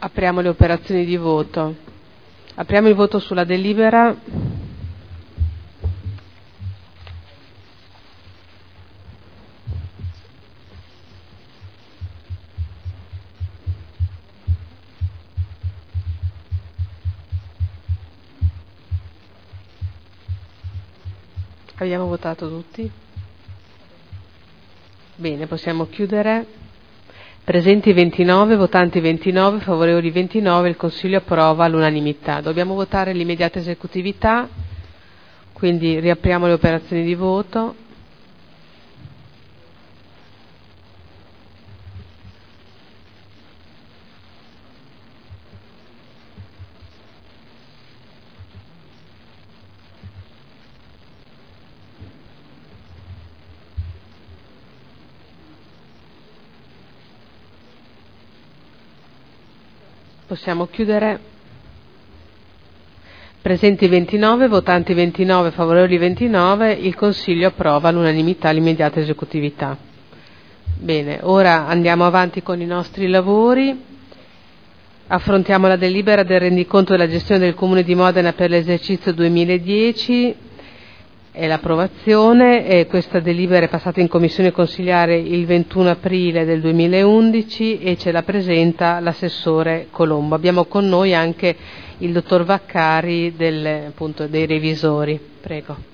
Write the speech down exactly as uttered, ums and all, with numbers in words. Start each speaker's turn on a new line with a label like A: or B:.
A: Apriamo le operazioni di voto. Apriamo il voto sulla delibera. Abbiamo votato tutti? Bene, possiamo chiudere. Presenti ventinove, votanti ventinove, favorevoli ventinove, il Consiglio approva all'unanimità. Dobbiamo votare l'immediata esecutività, quindi riapriamo le operazioni di voto. Possiamo chiudere. Presenti ventinove, votanti ventinove, favorevoli ventinove, il Consiglio approva all'unanimità l'immediata esecutività. Bene, ora andiamo avanti con i nostri lavori. Affrontiamo la delibera del rendiconto della gestione del Comune di Modena per l'esercizio duemiladieci e l'approvazione. E questa delibera è passata in commissione consiliare il ventuno aprile del duemilaundici e ce la presenta l'assessore Colombo. Abbiamo con noi anche il dottor Vaccari del, appunto, dei revisori. Prego.